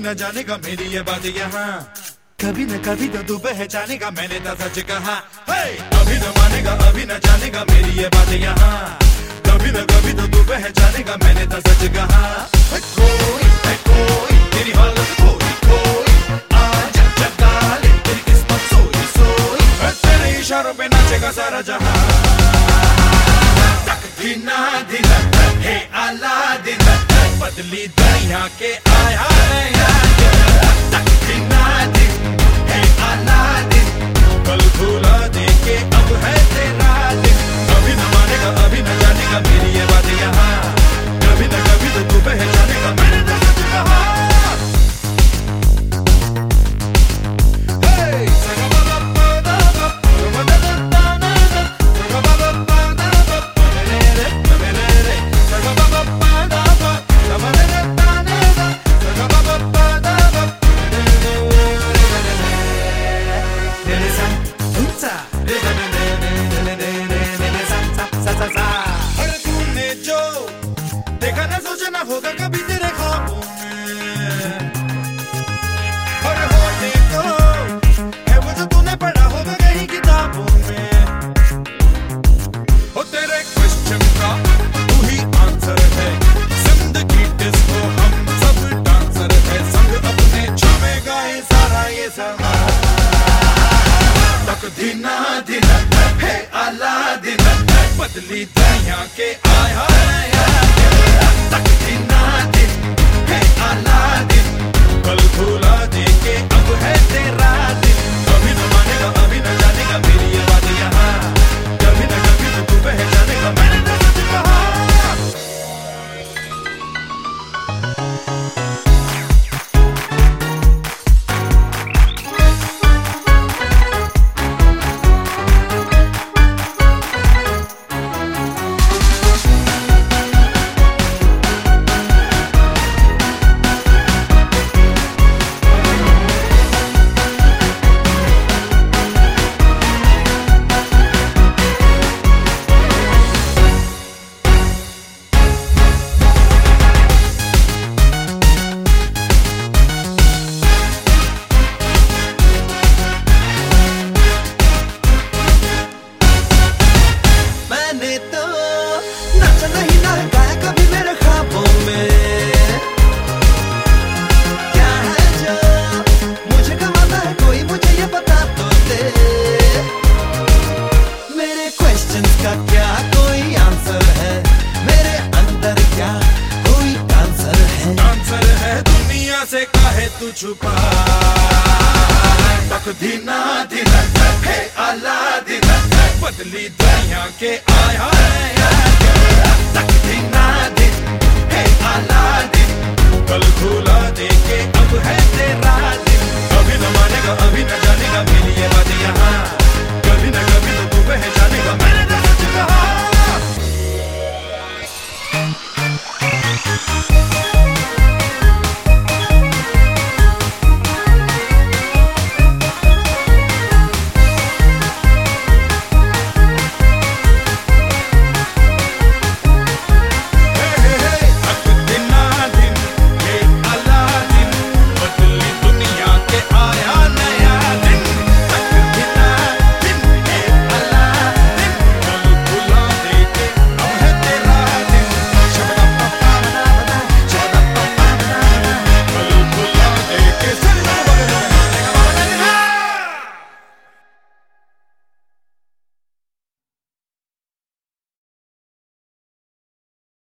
न जानेगा मेरी ये बात यहाँ, कभी न कभी तो तू पहचानेगा मैंने तो सच कहा। अभी न मानेगा अभी न जानेगा मेरी ये बात यहाँ, कभी न कभी तो तू पहचानेगा मैंने तो सच कहा। कोई तेरी हालत कोई कोई आज जगा ले तेरी किस्मत सोई सोई, तेरे इशारों पे नाचेगा सारा जहां। तकदीना दिन है आला दिन, बदली दुनिया के आया तकदीना दिन है आला दिन, कल भूला दे के अब है तेरा दिन। कभी न मानेगा अभी न जानेगा मेरी ये बात यहाँ, कभी न कभी तो तू पहचानेगा मैंने तो सच कहा। होगा कभी तेरे ख्वाबों में, और होने को है वो जो तूने पढ़ा होगा कहीं किताबों में। हो तेरे क्वेश्चन का तू ही आंसर है, जिंदगी डिस्को हम सब डांसर है, संग अपने छावेगा ये सारा ये समा। तकदीना दिन है आला दिन, बदली दुनिया के आया तकदीना दिन है आला दिन, कल भूला दे के अब है तेरा दिन। कभी न मानेगा अभी न जानेगा मेरी ये बात यहाँ, कभी न कभी तो तू पहचानेगा मैंने तो सच कहा। का क्या कोई आंसर है, मेरे अंदर क्या कोई आंसर है। आंसर है दुनिया से काहे तू छुपा, तकदीना दिन है आला दिन, बदली दुनिया के आया तकदीना दिन है आला दिन, कल भूला दे के अब है तेरा दिन। कभी न मानेगा अभी न जानेगा मेरी ये बात यहाँ, कभी न कभी तो तू पहचानेगा मैंने